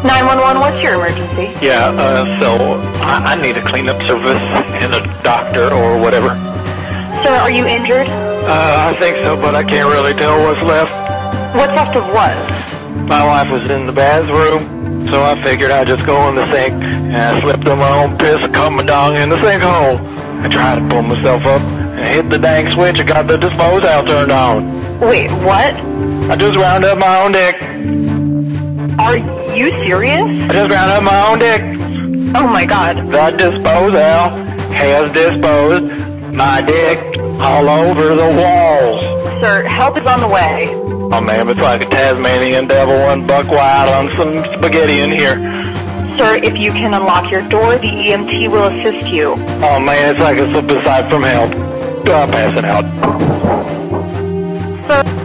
911, what's your emergency? Yeah, so I need a cleanup service and a doctor or whatever. Sir, are you injured? I think so, but I can't really tell what's left. What's left of what? My wife was in the bathroom, so I figured I'd just go in the sink, and I slipped on my own piss and caught my dong in the sinkhole. I tried to pull myself up and hit the dang switch and got the dispose out turned on. Wait, what? I just ground up my own dick. Are you serious? I just ground up my own dick. Oh my god. The disposal has disposed my dick all over the walls. Sir, help is on the way. Oh man, it's like a Tasmanian devil and buck wild on some spaghetti in here. Sir, if you can unlock your door, the EMT will assist you. Oh man, it's like a slip aside from hell. I'm passing out. Sir.